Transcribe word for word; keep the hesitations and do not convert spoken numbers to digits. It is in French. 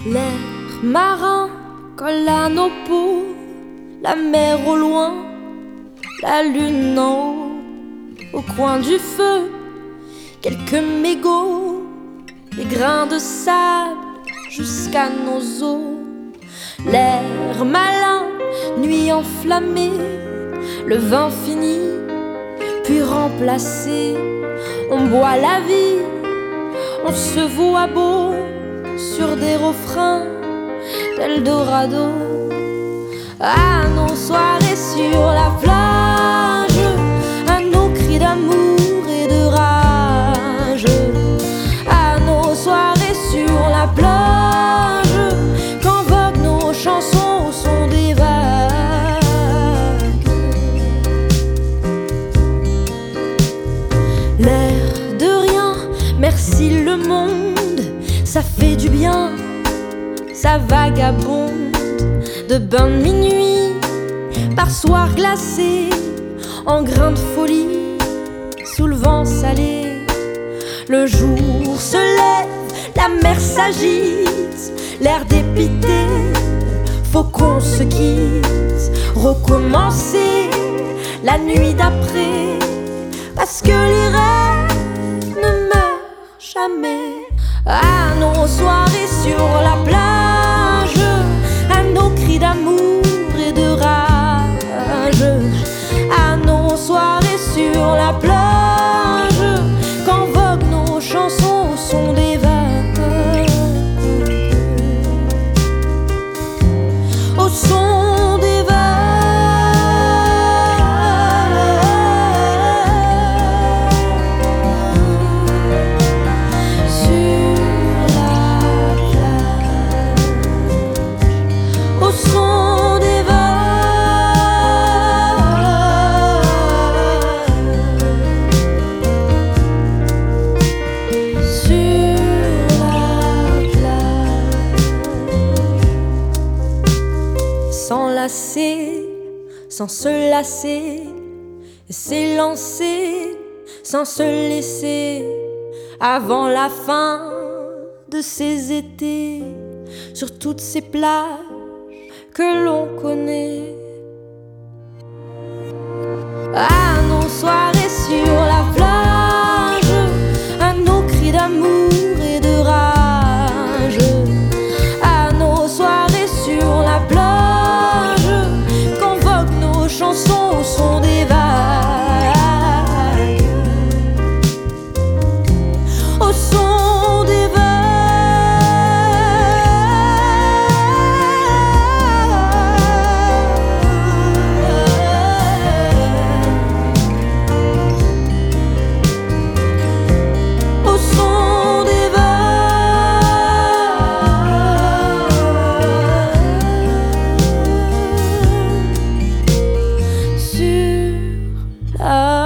L'air marin colle à nos peaux, la mer au loin, la lune en haut. Au coin du feu, quelques mégots, des grains de sable jusqu'à nos os. L'air malin, nuit enflammée, le vin fini, puis remplacé. On boit la vie, on se voit beau sur des refrains d'Eldorado. À nos soirées sur la plage, à nos cris d'amour et de rage, à nos soirées sur la plage, quand voguent nos chansons au son des vagues. L'air de rien, merci le monde, ça fait du bien, ça vagabonde. De bain de minuit, par soir glacé, en grains de folie, sous le vent salé. Le jour se lève, la mer s'agite, l'air dépité, faut qu'on se quitte. Recommencer la nuit d'après, parce que les rêves ne meurent jamais. À nos soirées sur la plage, à nos cris d'amour et de rage, à nos soirées sur la plage, quand voguent nos chansons au son des vagues, au son des vagues. Sans se lasser, et s'élancer sans se laisser, avant la fin de ces étés, sur toutes ces plages que l'on connaît. À nos soirées sur la plage, à nos cris d'amour et de rage, à nos soirées sur la plage, chansons au son des vagues, au son des vagues, au son des vagues. Sur la